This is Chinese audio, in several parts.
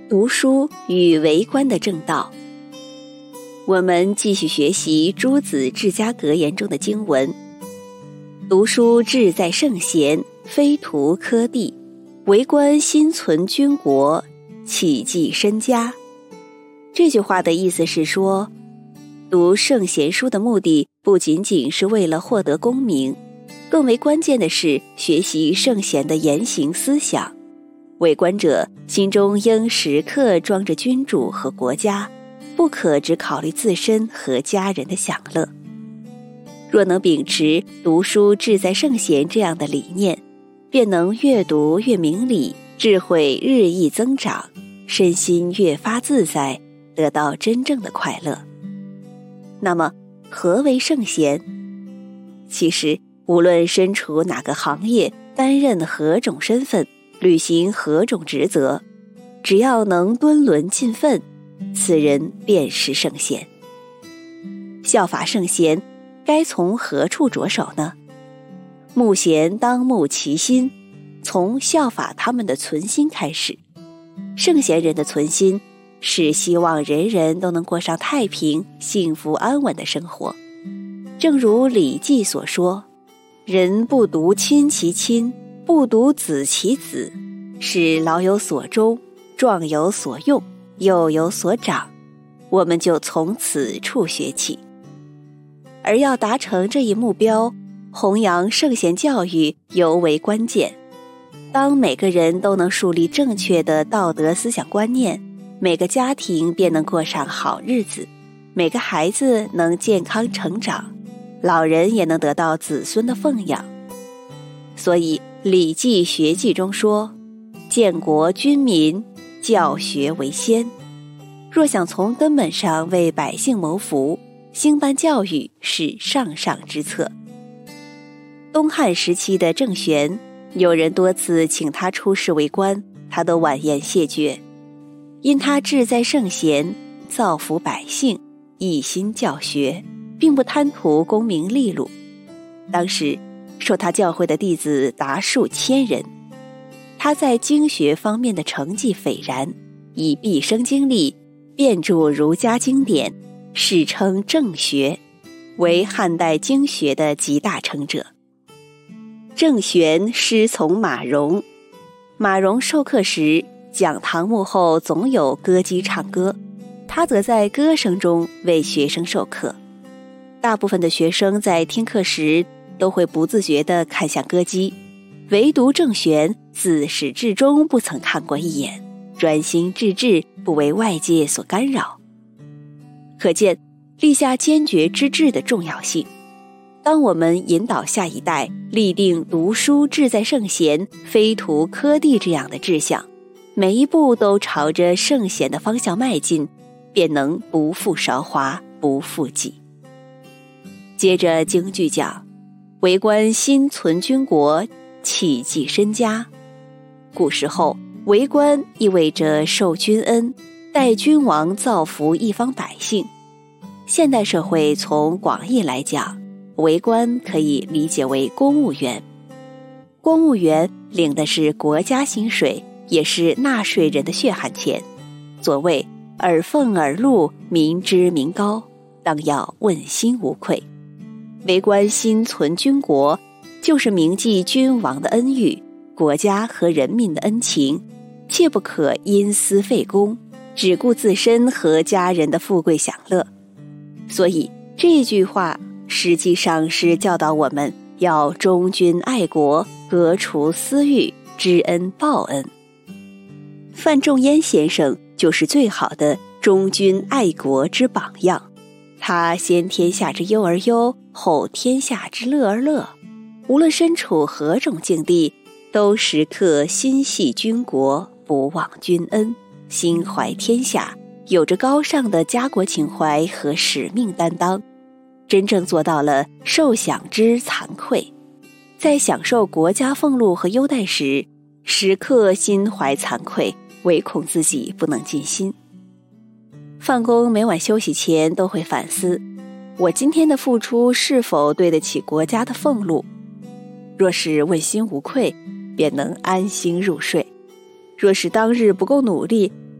读书与为官的正道。我们继续学习诸子治家格言中的经文：读书志在圣贤，非图科第；为官心存君国，启济身家。这句话的意思是说，读圣贤书的目的不仅仅是为了获得功名，更为关键的是学习圣贤的言行思想。为官者心中应时刻装着君主和国家，不可只考虑自身和家人的享乐。若能秉持读书志在圣贤这样的理念，便能越读越明理，智慧日益增长，身心越发自在，得到真正的快乐。那么何为圣贤？其实无论身处哪个行业，担任何种身份，履行何种职责，只要能敦伦尽分，此人便是圣贤。效法圣贤，该从何处着手呢？慕贤当慕其心，从效法他们的存心开始。圣贤人的存心是希望人人都能过上太平、幸福安稳的生活。正如《礼记》所说，人不独亲其亲，不独子其子，是老有所终，壮有所用，幼有所长。我们就从此处学起。而要达成这一目标，弘扬圣贤教育尤为关键。当每个人都能树立正确的道德思想观念，每个家庭便能过上好日子，每个孩子能健康成长，老人也能得到子孙的奉养。所以《礼记学记》中说，建国君民，教学为先。若想从根本上为百姓谋福，兴办教育是上上之策。东汉时期的郑玄，有人多次请他出仕为官，他都婉言谢绝，因他志在圣贤，造福百姓，一心教学，并不贪图功名利禄。当时受他教诲的弟子达数千人，他在经学方面的成绩斐然，以毕生精力遍著儒家经典，世称正学，为汉代经学的集大成者。郑玄师从马融，马融授课时，讲堂幕后总有歌姬唱歌，他则在歌声中为学生授课。大部分的学生在听课时都会不自觉地看向歌姬，唯独郑玄自始至终不曾看过一眼，专心致志，不为外界所干扰。可见立下坚决之志的重要性。当我们引导下一代立定读书志在圣贤，非图科第这样的志向，每一步都朝着圣贤的方向迈进，便能不负韶华，不负己。接着京剧讲，为官心存君国，启济身家。古时候，为官意味着受君恩，代君王造福一方百姓。现代社会从广义来讲，为官可以理解为公务员。公务员领的是国家薪水，也是纳税人的血汗钱。所谓耳奉耳禄，民脂民膏，当要问心无愧。为官心存君国，就是铭记君王的恩遇，国家和人民的恩情，切不可因私废公，只顾自身和家人的富贵享乐。所以这句话实际上是教导我们要忠君爱国，革除私欲，知恩报恩。范仲淹先生就是最好的忠君爱国之榜样。他先天下之忧而忧，后天下之乐而乐。无论身处何种境地，都时刻心系君国，不忘君恩，心怀天下，有着高尚的家国情怀和使命担当，真正做到了受享之惭愧。在享受国家俸禄和优待时，时刻心怀惭愧，唯恐自己不能尽心。范公每晚休息前都会反思，我今天的付出是否对得起国家的俸禄？若是问心无愧，便能安心入睡；若是当日不够努力，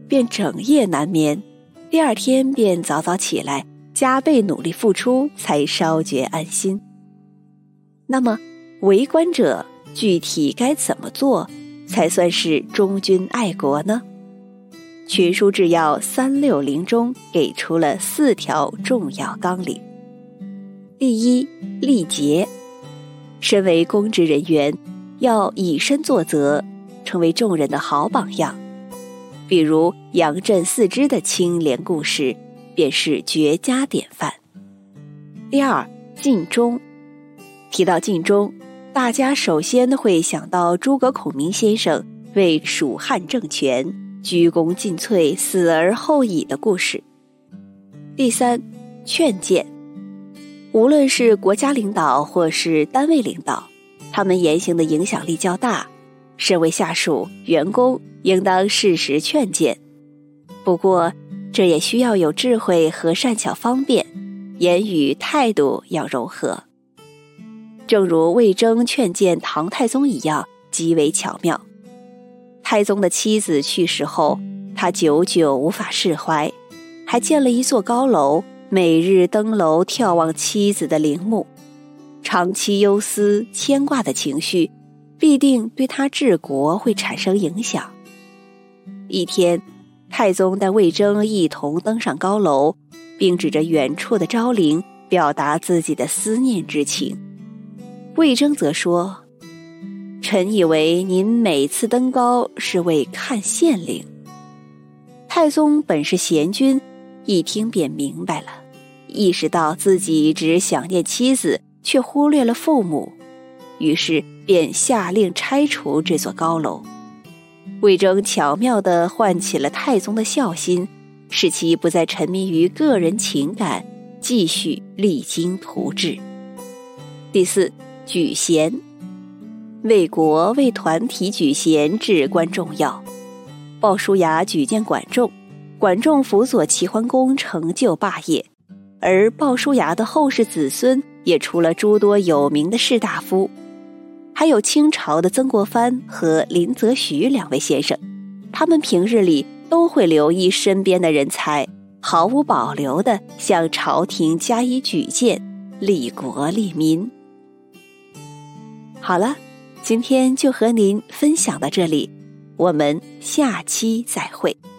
便整夜难眠，第二天便早早起来，加倍努力付出，才稍觉安心。那么为官者具体该怎么做才算是忠君爱国呢？群书治要360中给出了4条重要纲领。第一，立节。身为公职人员，要以身作则，成为众人的好榜样。比如杨震4支的清廉故事便是绝佳典范。第二，尽忠。提到尽忠，大家首先会想到诸葛孔明先生为蜀汉政权鞠躬尽瘁，死而后已的故事。第三，劝谏。无论是国家领导或是单位领导，他们言行的影响力较大，身为下属员工应当适时劝谏。不过这也需要有智慧和善巧方便，言语态度要柔和。正如魏征劝谏唐太宗一样，极为巧妙。太宗的妻子去世后，他久久无法释怀，还建了一座高楼，每日登楼眺望妻子的陵墓。长期忧思牵挂的情绪必定对他治国会产生影响。一天，太宗带魏征一同登上高楼，并指着远处的昭陵表达自己的思念之情。魏征则说：臣以为您每次登高是为看县令。太宗本是贤君，一听便明白了，意识到自己只想念妻子，却忽略了父母，于是便下令拆除这座高楼。魏征巧妙地唤起了太宗的孝心，使其不再沉迷于个人情感，继续励精图治。第四，举贤。为国为团体举贤至关重要。鲍叔牙举荐管仲，管仲辅佐齐桓公成就霸业，而鲍叔牙的后世子孙也出了诸多有名的士大夫，还有清朝的曾国藩和林则徐2位先生，他们平日里都会留意身边的人才，毫无保留地向朝廷加以举荐，利国利民。好了，今天就和您分享到这里，我们下期再会。